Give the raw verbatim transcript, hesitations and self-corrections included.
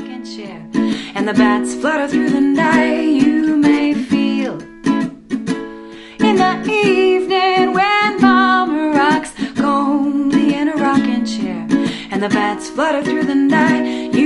rocking chair, and the bats flutter through the night. You may feel in the evening when Mama rocks Goldie in a rocking chair, and the bats flutter through the night.